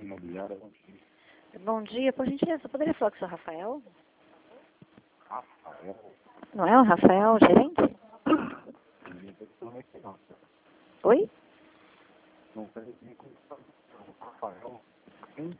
imobiliária, bom dia. Bom dia, por gentileza, eu poderia falar com o senhor Rafael? Rafael? Não é o Rafael, o gerente? Ninguém tem que aqui não. Oi? Não tem ninguém com Rafael. Sim?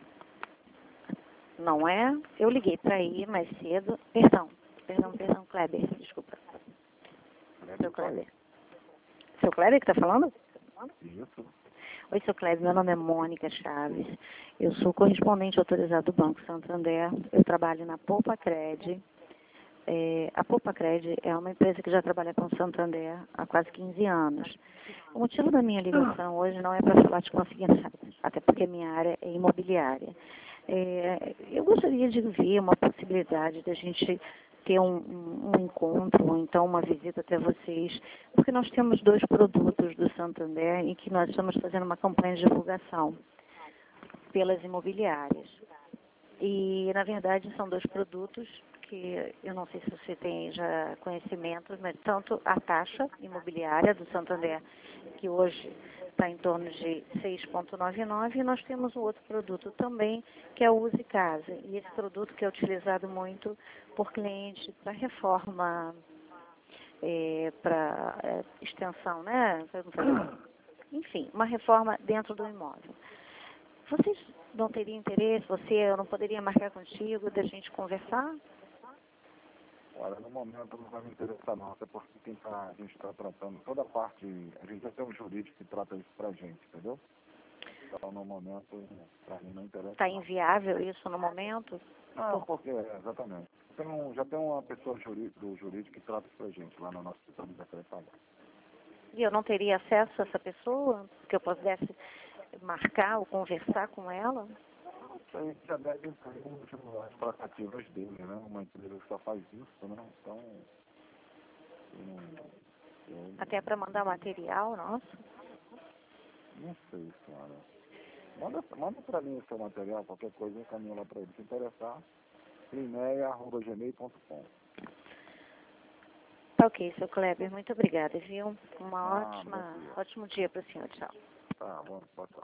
Não é? Eu liguei para ir mais cedo. Perdão, Kleber, desculpa. Seu Kleber. Seu Kleber que está falando? Isso. Oi, seu Kleber, meu nome é Mônica Chaves. Eu sou correspondente autorizado do Banco Santander. Eu trabalho na Poupa Cred. A Poupa Cred é uma empresa que já trabalha com o Santander há quase 15 anos. O motivo da minha ligação hoje não é para falar de consignado, até porque minha área é imobiliária. Eu gostaria de ver uma possibilidade de a gente ter um encontro, ou então uma visita até vocês, porque nós temos 2 produtos do Santander em que nós estamos fazendo uma campanha de divulgação pelas imobiliárias. E, na verdade, são 2 produtos que eu não sei se você tem já conhecimento, mas tanto a taxa imobiliária do Santander, que hoje está em torno de 6,99, e nós temos um outro produto também, que é o Use Casa. E esse produto que é utilizado muito por clientes para reforma, para extensão, né? Enfim, uma reforma dentro do imóvel. Vocês não teriam interesse, eu não poderia marcar contigo, da gente conversar? Olha, no momento não vai me interessar não, até porque a gente está tratando toda a parte, a gente já tem um jurídico que trata isso pra gente, entendeu? Então no momento, pra mim não interessa. Está inviável isso no momento? Não, porque, exatamente. Já tem uma pessoa do jurídico que trata isso pra gente, lá no nosso setor de secretário. E eu não teria acesso a essa pessoa, que eu pudesse marcar ou conversar com ela? A gente já deve ter as tratativas dele, né? Uma empresa que só faz isso, né? Então, Até para mandar material, nossa. não sei, senhora. Manda pra mim o seu material, qualquer coisa eu encaminho lá pra ele. Se interessar, primeia@gmail.com. Tá ok, seu Kleber, muito obrigada, viu? Ótimo dia para o senhor, tchau. Tá, bom, boa tarde.